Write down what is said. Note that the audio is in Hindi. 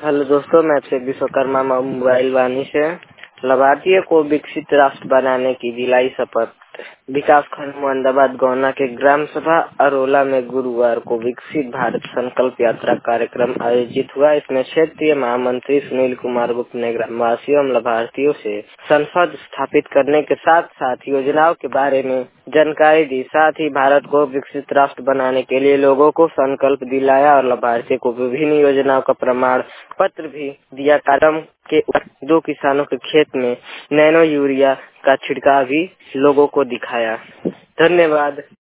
हेलो दोस्तों, मैं अभिषेक विश्वकर्मा मोबाइल वाणी से। लाभार्थियों को विकसित राष्ट्र बनाने की दिलाई शपथ। विकास खंड मोहम्मदाबाद गौना के ग्राम सभा अरोला में गुरुवार को विकसित भारत संकल्प यात्रा कार्यक्रम आयोजित हुआ। इसमें क्षेत्रीय महामंत्री सुनील कुमार गुप्त ने ग्रामवासियों एवं लाभार्थियों से संसद स्थापित करने के साथ साथ योजनाओं के बारे में जानकारी दी। साथ ही भारत को विकसित राष्ट्र बनाने के लिए लोगों को संकल्प दिलाया और लाभार्थियों को विभिन्न योजनाओं का प्रमाण पत्र भी दिया। कार्यक्रम के 2 किसानों के खेत में नैनो यूरिया का छिड़काव भी लोगों को दिखाया। धन्यवाद।